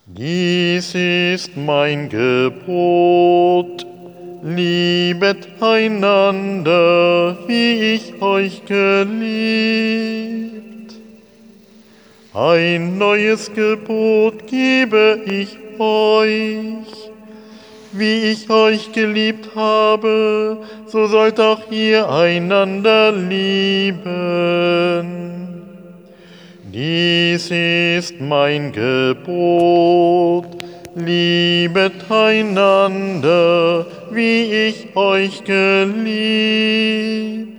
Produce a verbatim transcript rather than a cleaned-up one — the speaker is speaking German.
Dies ist mein Gebot, liebet einander, wie ich euch geliebt. Ein neues Gebot gebe ich euch, wie ich euch geliebt habe, so sollt auch ihr einander lieben. Dies ist mein Gebot, liebet einander, wie ich euch geliebt.